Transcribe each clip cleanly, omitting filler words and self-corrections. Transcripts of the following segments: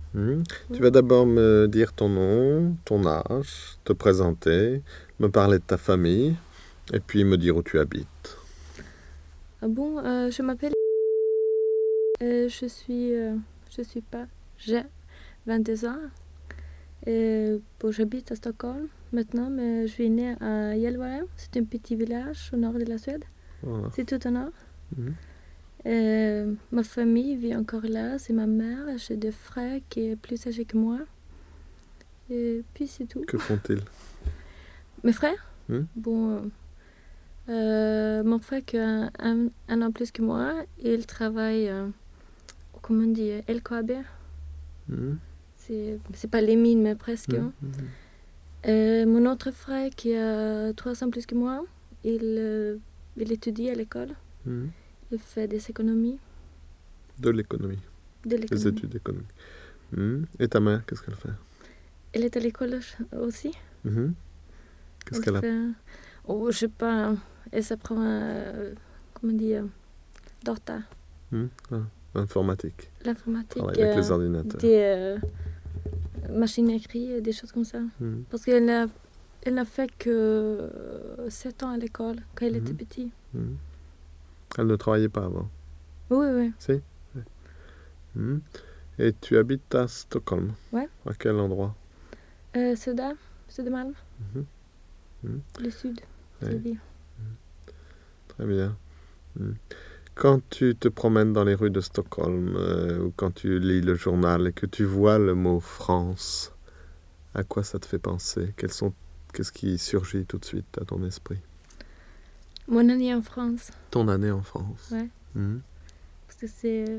Hmm. Oui. Tu vas d'abord me dire ton nom, ton âge, te présenter, me parler de ta famille, et puis me dire où tu habites. Ah bon, je m'appelle. Je suis pas. J'ai 22 ans. Bon, j'habite à Stockholm maintenant, mais je suis née à Gällivare. C'est un petit village au nord de la Suède. Voilà. C'est tout au nord. Hmm. Ma famille vit encore là. C'est ma mère. J'ai deux frères qui est plus âgé que moi. Et puis c'est tout. Que font-ils? Mes frères? Hmm. Bon, mon frère qui a un an plus que moi, il travaille, comment on dit, LKAB. Hmm. C'est pas les mines, mais presque. Hmm. Mon autre frère qui a 3 ans plus que moi, il étudie à l'école. Hmm. Il fait des économies. De l'économie, De des l'économie. études économiques. Hmm. Et ta mère, qu'est-ce qu'elle fait? Elle est à l'école aussi. Mhm. Qu'est-ce Elle qu'elle a? fait. Oh, je sais pas. Elle s'apprend comment dire, data, Hmm. Ah, informatique, l'informatique, travaille avec les ordinateurs. des machines à écrire, des choses comme ça. Hmm. Parce qu'elle n'a fait que 7 ans à l'école quand elle était Mhm. petite. Hmm. Elle ne travaillait pas avant. Oui, oui. Si? Oui. Hmm. Et tu habites à Stockholm? Ouais. À quel endroit? Södermalm, Mhm. Hmm. le sud, Oui. c'est dire. Très bien. Hmm. Quand tu te promènes dans les rues de Stockholm ou quand tu lis le journal et que tu vois le mot France, à quoi ça te fait penser? Qu'est-ce qui surgit tout de suite à ton esprit? Mon année en France, Ton année en France. ouais. Hmm. Parce que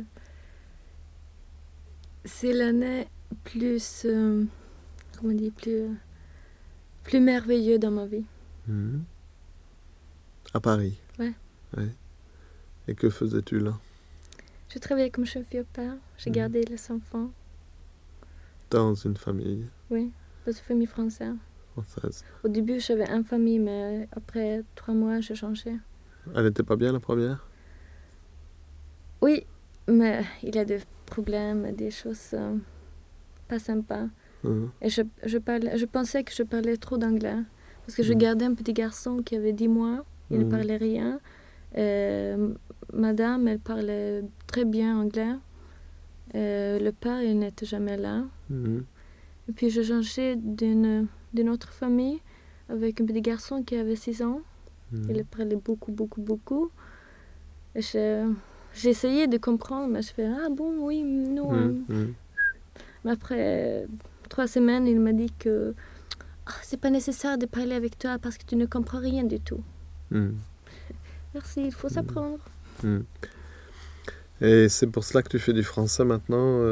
c'est l'année plus, comment dire, plus merveilleuse dans ma vie. Hmm. À Paris? Ouais. Ouais. Et que faisais-tu là? Je travaillais comme chef au père, j'ai gardé les enfants, Dans une famille oui, dans une famille française. française. Au début, j'avais une famille, mais après 3 mois, j'ai changé. Elle n'était pas bien la première? Oui, mais il y a des problèmes, des choses pas sympas. Mhm. Et je pensais que je parlais trop d'anglais. Parce que je gardais un petit garçon qui avait 10 mois, il ne parlait rien. Madame, elle parlait très bien anglais. Le père, il n'était jamais là. Mhm. Et puis je changeais d'une autre famille avec un petit garçon qui avait 6 ans. Il parlait beaucoup, beaucoup, beaucoup. Et j'ai essayé de comprendre, mais je fais ah bon, oui, non. Mhm. Mais après 3 semaines, il m'a dit que c'est pas nécessaire de parler avec toi parce que tu ne comprends rien du tout. Mhm. Merci, il faut s'apprendre. Mhm. Et c'est pour cela que tu fais du français maintenant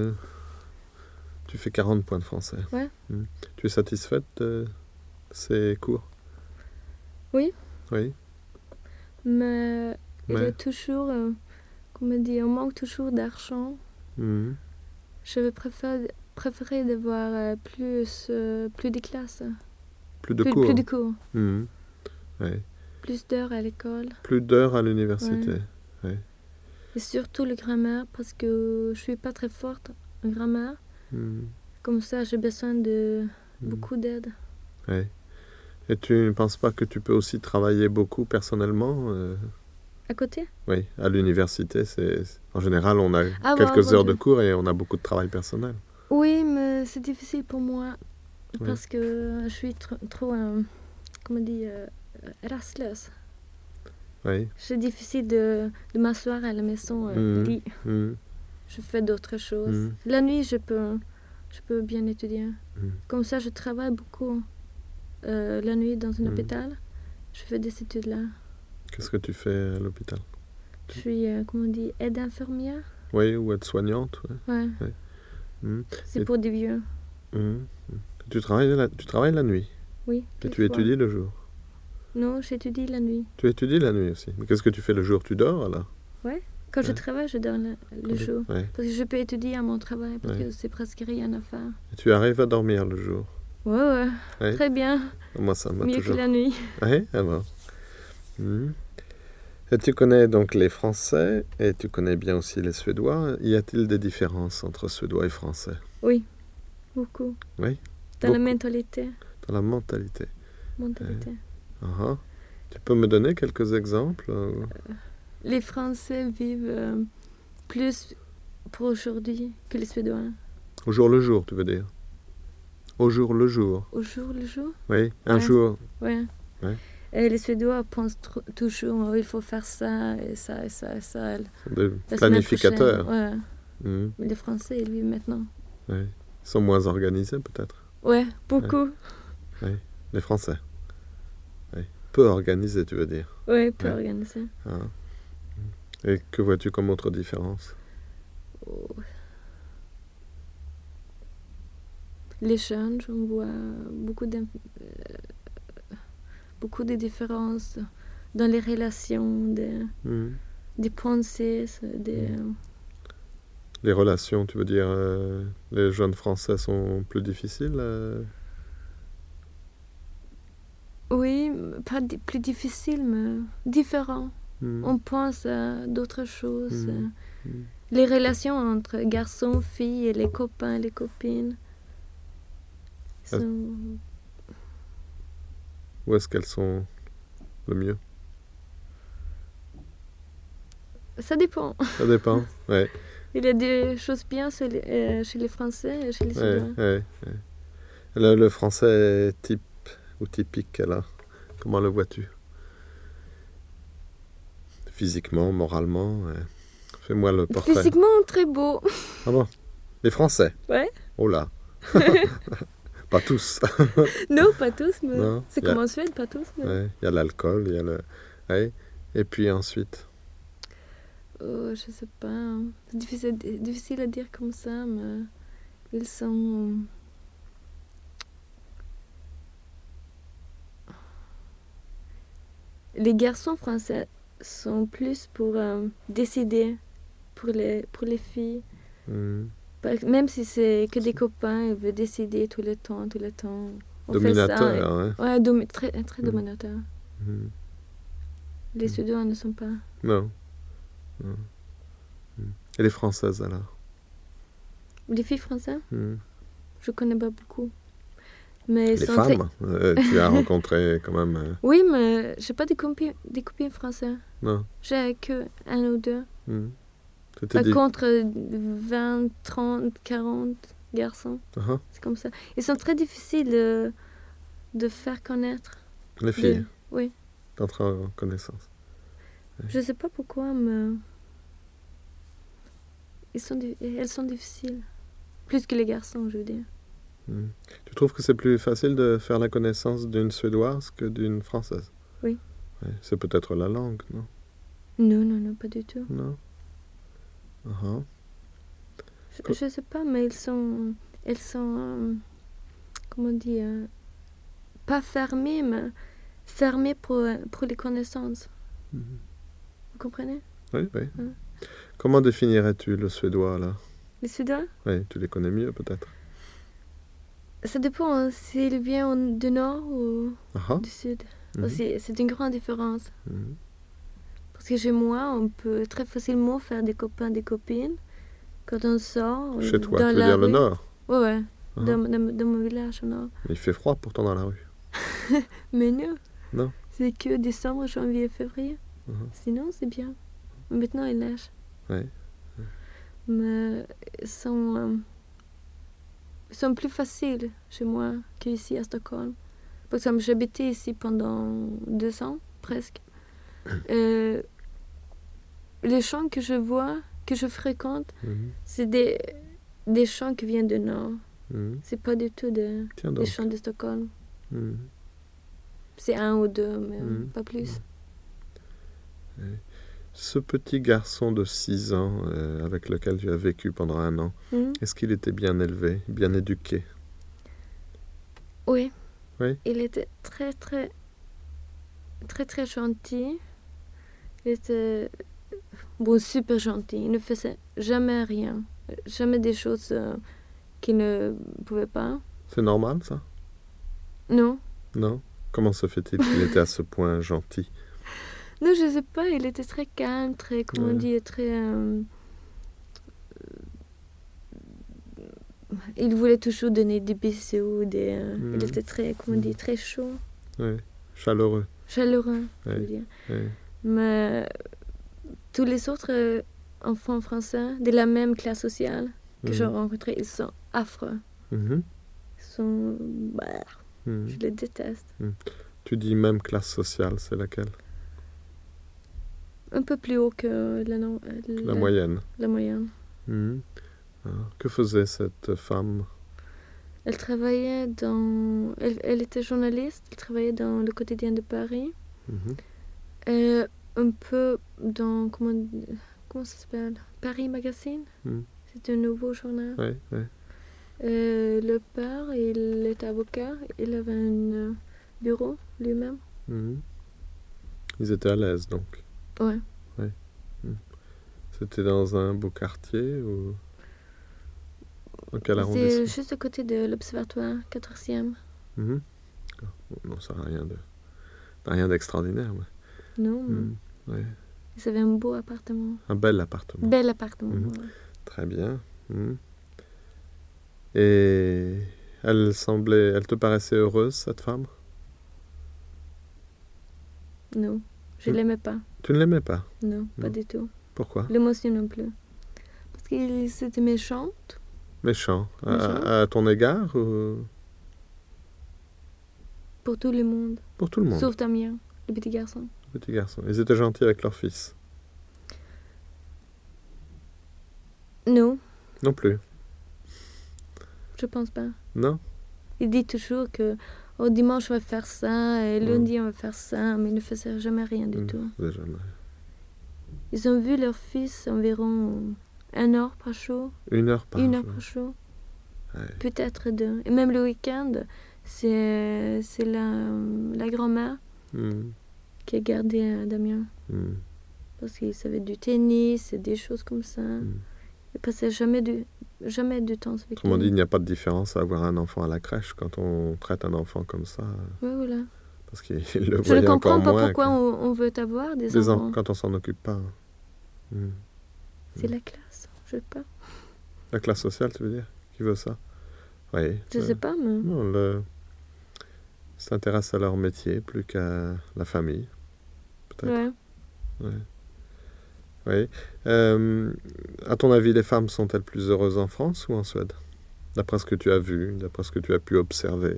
tu fais 40 points de français. Ouais. Tu es satisfaite de ces cours? Oui. Oui. Mais il y Mais a toujours, comment dire, on manque toujours d'argent. Mhm. Je vais préférer d'avoir plus de classes, Plus de cours. plus de cours, Mhm. Ouais. plus d'heures à l'école. Plus d'heures à l'université. Ouais. Et surtout le grammaire parce que je suis pas très forte en grammaire. Mhm. Comme ça, j'ai besoin de beaucoup d'aide. Ouais. Et tu ne penses pas que tu peux aussi travailler beaucoup personnellement À côté? Oui, à l'université, en général, on a Ah, quelques bon, heures de cours et on a beaucoup de travail personnel. Oui, mais c'est difficile pour moi Oui. parce que je suis trop comment dire, rastlös. Oui. C'est difficile de m'asseoir à la maison, lit. Mhm. Je fais d'autres choses. Mhm. La nuit, je peux bien étudier. Mhm. Comme ça, je travaille beaucoup la nuit dans un hôpital. Je fais des études là. Qu'est-ce que tu fais à l'hôpital? Je suis, comment on dit, aide infirmière. Oui, ou aide-soignante. Ouais. Ouais. Mhm. C'est Et- pour des vieux. Mhm. Tu travailles la nuit Oui, et tu quelquefois. étudies le jour. Non, j'étudie la nuit. Tu étudies la nuit aussi. Mais qu'est-ce que tu fais le jour? Tu dors alors? Ouais. Quand je travaille, je dors le jour. Ouais. Parce que je peux étudier à mon travail, parce Ouais. que c'est presque rien à faire. Et tu arrives à dormir le jour? Ouais. Ouais. Très bien. Moi, ça m'a Mieux toujours... que la nuit. Oui, ah bon. Mhm. Et tu connais donc les Français et tu connais bien aussi les Suédois. Y a-t-il des différences entre Suédois et Français? Oui, beaucoup. Oui, Dans la beaucoup. mentalité. Dans la mentalité. mentalité. Ah. Tu peux me donner quelques exemples? Les Français vivent plus pour aujourd'hui que les Suédois. Au jour le jour, tu veux dire? Au jour le jour. Au jour le jour? Oui, un Ouais. jour. Ouais. Ouais. Et les Suédois pensent toujours il faut faire ça et ça et ça et ça. Des La semaine planificateurs. prochaine, ouais. Mhm. Mais les Français, ils vivent maintenant. Oui. Ils sont moins organisés peut-être. Ouais, beaucoup. Oui. Les Français. Oui. Peu organisés, tu veux dire. Ouais, peu Ouais. organisés. Ah. Et que vois-tu comme autre différence? Oh. Les jeunes, je vois beaucoup de différences dans les relations, des pensées, Les relations, tu veux dire, les jeunes Français sont plus difficiles? Oui, pas plus difficiles, mais différents. Mhm. On pense à d'autres choses. Mhm. Les relations entre garçons, filles et les copains, les copines. Où est-ce qu'elles sont le mieux? Ça dépend. Ça dépend, ouais. Il y a des choses bien chez les Français et chez les Suédois. Ouais. Le français type ou typique, là, comment le vois-tu? Physiquement, moralement, fais-moi le portrait. Physiquement, très beau. Ah bon? Les Français? Ouais. Oh là. Pas tous. Non, pas tous, mais Non, c'est comme en Suède, pas tous. Mais... Ouais, il y a l'alcool, il y a le... Ouais. Et puis ensuite? Je sais pas. C'est difficile à dire comme ça, mais ils sont... Les garçons français sont plus pour décider pour les filles. Même si c'est que des copains, ils veulent décider tout le temps. On dominateur, fait ça, hein? Ouais, très dominateur. Les Suédois ne sont pas. Non. Et les Françaises, alors? Les filles françaises? Je connais pas beaucoup. Mais les femmes? Tu as rencontré quand même... Oui, mais j'ai pas des copines françaises. Non. J'ai que un ou deux. Par contre 20, 30, 40 garçons. C'est comme ça. Ils sont très difficiles de faire connaître. Les filles? Oui. D'entrer en connaissance. Ouais. Je sais pas pourquoi, mais elles sont difficiles. Plus que les garçons, je veux dire. Tu trouves que c'est plus facile de faire la connaissance d'une Suédoise que d'une Française? Oui. Ouais, c'est peut-être la langue, non? Non, pas du tout. Non. Je sais pas, mais elles sont comment dire, pas fermées, mais fermées pour les connaissances. Vous comprenez? Oui. Comment définirais-tu le suédois, là? Les Suédois? Oui, tu les connais mieux, peut-être. Ça dépend s'ils viennent du nord ou du sud. C'est une grande différence. Parce que chez moi, on peut très facilement faire des copains, des copines. Quand on sort. Chez toi, tu veux dire le nord? Ouais. Dans mon village au nord. Mais il fait froid pourtant dans la rue. Mais non. Non. C'est que décembre, janvier, février. Sinon, c'est bien. Maintenant, il neige. Ouais. Mais ils sont plus faciles chez moi qu'ici à Stockholm. Par exemple, j'habitais ici pendant 2 ans, presque. Les gens que je vois, que je fréquente, c'est des gens qui viennent du nord. C'est pas du tout des gens de Stockholm. C'est 1 ou 2, mais pas plus. Ce petit garçon de 6 ans avec lequel tu as vécu pendant 1 an, est-ce qu'il était bien élevé, bien éduqué? Oui. Il était très, très, très, très gentil. Il était super gentil. Il ne faisait jamais rien. Jamais des choses qu'il ne pouvait pas. C'est normal, ça? Non. Non? Comment se fait-il qu'il était à ce point gentil? Non, je sais pas, il était très calme, très, comment on dit, très... il voulait toujours donner des bisous, il était très, comment on dit, très chaud. Ouais, chaleureux. Chaleureux, je Ouais, veux dire. ouais. Mais tous les autres enfants français de la même classe sociale que j'ai rencontrés, ils sont affreux. Mhm. Ils sont... Je les déteste. Tu dis même classe sociale, c'est laquelle? Un peu plus haut que La moyenne. La moyenne. Que faisait cette femme? Elle travaillait dans... Elle était journaliste, elle travaillait dans le quotidien de Paris. Un peu dans... Comment ça s'appelle? Paris Magazine. C'est un nouveau journal. Ouais, ouais. Le père, il est avocat. Il avait un bureau lui-même. Ils étaient à l'aise, donc. Ouais. C'était dans un beau quartier ou... Dans quel arrondissement? C'était juste à côté de l'Observatoire, 4e. Non, ça n'a rien d'extraordinaire. Ouais. Non. Ouais. Ils avaient un beau appartement. Un bel appartement. Bel appartement, ouais. Très bien. Et elle te paraissait heureuse, cette femme? Non, je ne l'aimais pas. Tu ne l'aimais pas? Non, pas du tout. Pourquoi? L'émotion non plus. Parce que c'était méchante. Méchant. À ton égard ou... Pour tout le monde. Pour tout le monde. Sauf Damien, le petit garçon. Le petit garçon. Ils étaient gentils avec leur fils? Non. Non plus? Je pense pas. Non? Il dit toujours que dimanche on va faire ça, et lundi on va faire ça, mais il ne faisait jamais rien du tout. Jamais. Ils ont vu leur fils environ 1 heure par jour. 1 heure par jour? 1 heure par jour. Ouais. Peut-être 2. Et même le week-end, c'est la grand-mère qui a gardé Damien. Parce qu'il savait du tennis et des choses comme ça. Il passait jamais du temps avec lui. Autrement dit, il n'y a pas de différence à avoir un enfant à la crèche quand on traite un enfant comme ça. Oui, voilà. Parce qu'il le Je voyait ne comprends encore pas moins. pourquoi on veut avoir des enfants. Quand on s'en occupe pas. C'est la classe, je sais pas. La classe sociale, tu veux dire? Qui veut ça? Oui. Je sais pas, mais... Non, s'intéresse à leur métier plus qu'à la famille, peut-être. Ouais. Oui. À ton avis, les femmes sont-elles plus heureuses en France ou en Suède? D'après ce que tu as vu, d'après ce que tu as pu observer.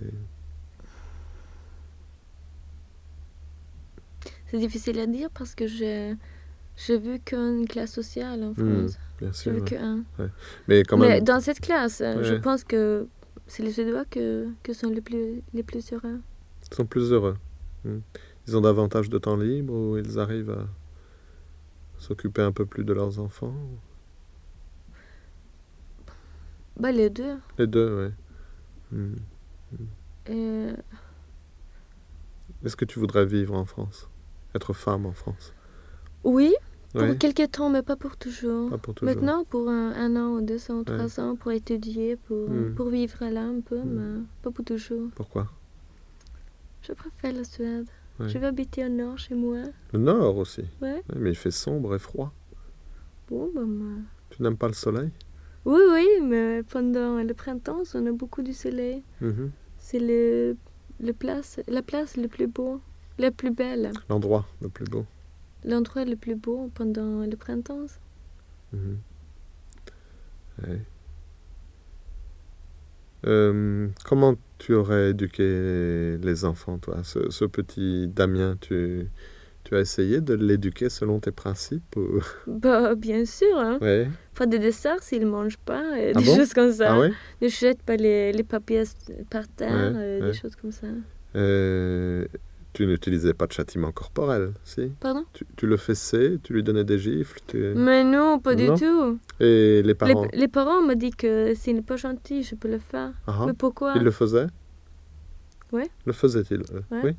C'est difficile à dire parce que j'ai vu qu'une classe sociale en France. Bien sûr. J'ai vu qu'un. Ouais. Mais quand même... Mais dans cette classe, je pense que c'est les Suédois que sont les plus heureux. Ils sont plus heureux. Ils ont davantage de temps libre ou ils arrivent à s'occuper un peu plus de leurs enfants? Les deux. Les deux, oui. Est-ce que tu voudrais vivre en France? Être femme en France? Oui, pour quelques temps, mais pas pour toujours. Pas pour toujours. Maintenant, pour 1 an, 2 ans, 3 ans, pour étudier, pour vivre là un peu, mais pas pour toujours. Pourquoi? Je préfère la Suède. Ouais. Je vais habiter au nord chez moi. Le nord aussi? Ouais. Mais il fait sombre et froid. Bon, Tu n'aimes pas le soleil? Oui, mais pendant le printemps, on a beaucoup du soleil. C'est la place le plus beau, la plus belle. L'endroit le plus beau. L'endroit le plus beau pendant le printemps. Ouais. Comment tu aurais éduqué les enfants, toi? Ce petit Damien, tu as essayé de l'éduquer selon tes principes ou... Bien sûr. Hein. Ouais. Pas de dessert s'il ne mange pas, des bon? choses comme ça. Ah ouais? Ne jette pas les papiers par terre, des choses comme ça. Tu n'utilisais pas de châtiment corporel, si? Pardon? Tu le fessais, tu lui donnais des gifles? Mais non, pas du tout. Et les parents? Les parents m'ont dit que s'il n'est pas gentil, je peux le faire. Mais pourquoi? Ils le faisaient? Oui. Le faisaient-ils? Oui.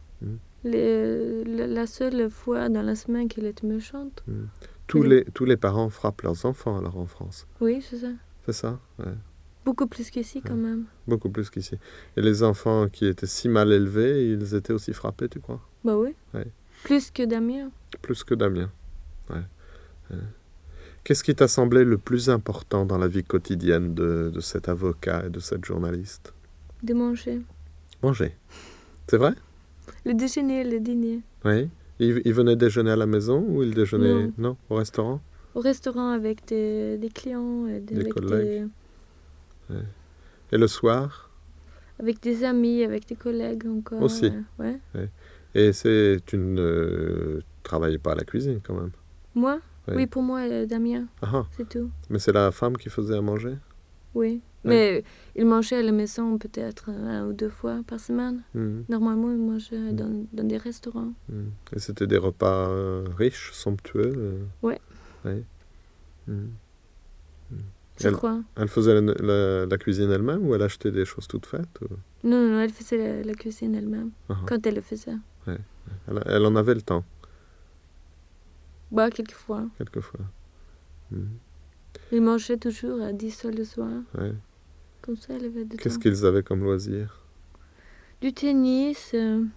La seule fois dans la semaine qu'il était méchante. Tous les parents frappent leurs enfants alors en France? Oui, c'est ça. C'est ça? Ouais. Beaucoup plus qu'ici quand même. Beaucoup plus qu'ici. Et les enfants qui étaient si mal élevés, ils étaient aussi frappés, tu crois? Oui. Ouais. Plus que Damien. Plus que Damien. Ouais. Qu'est-ce qui t'a semblé le plus important dans la vie quotidienne de cet avocat et de cette journaliste? De manger. Manger. C'est vrai? Le déjeuner, le dîner. Oui. Il venait déjeuner à la maison ou il déjeunait Non. au restaurant? Au restaurant avec des clients, Des collègues. Ouais. Et le soir? Avec des amis, avec des collègues encore. Aussi. Ouais. Et tu ne travaillais pas à la cuisine quand même? Moi? Oui. Oui, pour moi, Damien. Ah, c'est tout. mais c'est la femme qui faisait à manger? Oui. Mais il mangeait à la maison peut-être 1 ou 2 fois par semaine. Normalement, il mangeait dans des restaurants. Et c'était des repas riches, somptueux? Ouais. Oui. Je crois. Elle faisait la cuisine elle-même ou elle achetait des choses toutes faites? Non, elle faisait la cuisine elle-même. Quand elle le faisait. Ouais. Elle en avait le temps? Bah, quelquefois. Il mangeait toujours à 10 heures le soir. Ouais. Comme ça, elle avait du temps. Qu'est-ce qu'ils avaient comme loisir? Du tennis,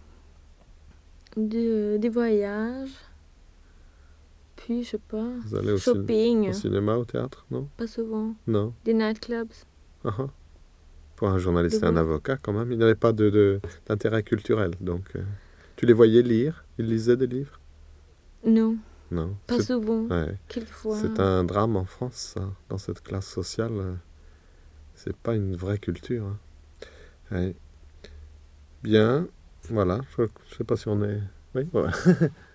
des voyages, puis je sais pas, Vous allez shopping. Au cinéma, au théâtre, non? Pas souvent. Non. Des nightclubs. Pour un journaliste et un avocat, quand même, il n'avait pas d'intérêt culturel. Donc, tu les voyais lire? Ils lisaient des livres? Non. Non. Pas souvent. Ouais. Quelquefois. C'est un drame en France, ça. Dans cette classe sociale, c'est pas une vraie culture. Ouais. Bien, voilà. Je sais pas si on est... Oui, voilà.